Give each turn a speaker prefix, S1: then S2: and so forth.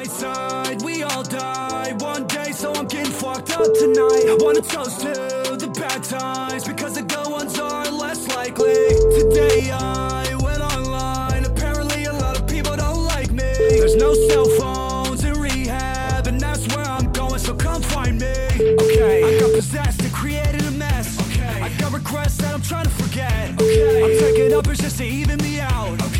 S1: bright side, we all die one day, so I'm getting fucked up tonight. Wanna toast to the bad times, because the good ones are less likely. Today I went online, apparently a lot of people don't like me. There's no cell phones in rehab, and that's where I'm going, so come find me. Okay, I got possessed and created a mess. Okay, I got regrets that I'm trying to forget. Okay, I'm taking up just to even me out. Okay,